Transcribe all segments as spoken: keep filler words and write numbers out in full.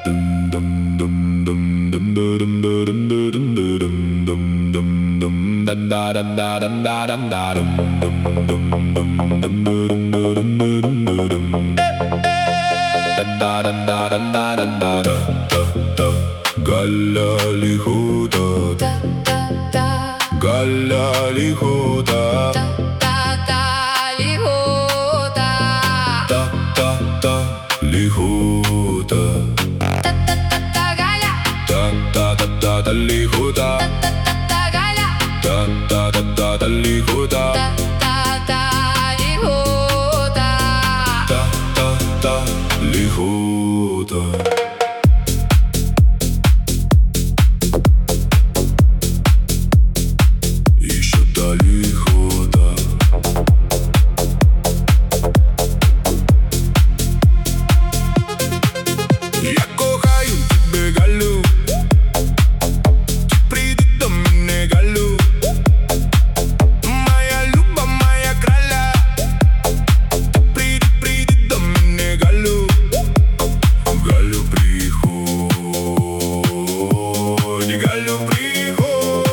Галали худа, галали худа, Gali hoda, та та та лихуда, ta ta ta ta gala, та та та та та лихуда, ta ta ta gala, та та та та та лихуда, ta ta ta li hoda, та та та лихуда. Еще дали хода. Я кохаю тебе, Галю. Приди до мене, Галю. Моя люба, моя краля. Приди, приди до мене, Галю. Галю, приходь, Галю, приходь.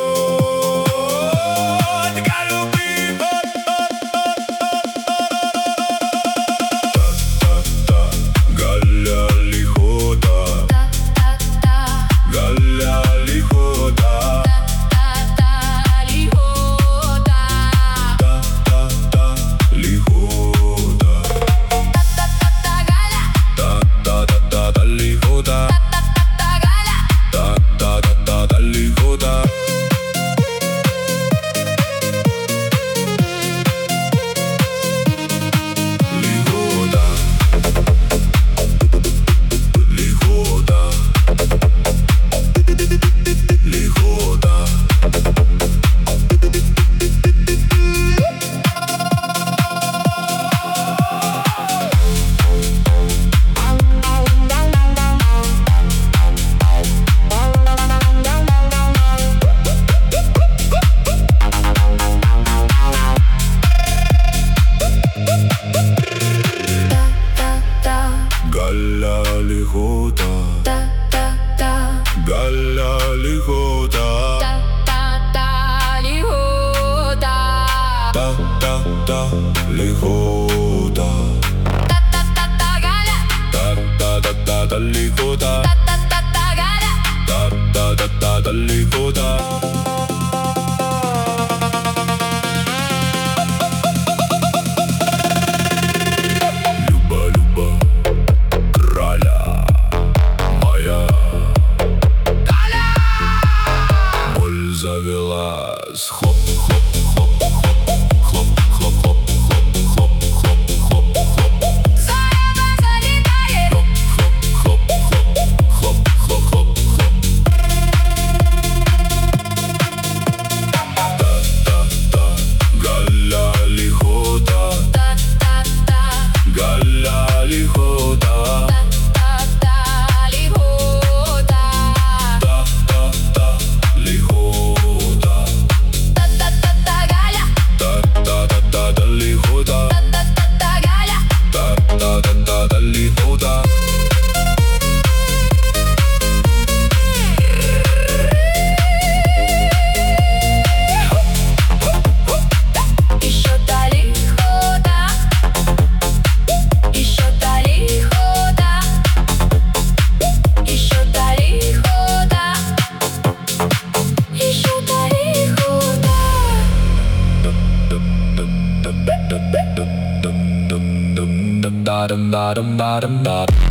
Галали хода, галали хода, ta ta li hoda, та та та лихода, ta ta ta ta gala, та та та та та лихода, ta ta ta ta gala, та та та та та лихода. Люба, люба, краля моя. Боль завелась. Хлоп, хлоп, хлоп, хлоп, хлоп, хлоп, хлоп, хлоп, хлоп, хлоп, хлоп. Саяба залетает, Хлоп, хлоп, хлоп, хлоп, хлоп, хлоп. Та та та галяли хода, ta ta ta, галяли хода, ta ta li hoda, та та та лихода, ta ta ta ta gala, та та та та та лихода, ta ta ta ta gala, та та та та та лихода. еще дали хода, еще дали хода, еще дали хода, еще дали хода. Da dum da dum da dum da dum da.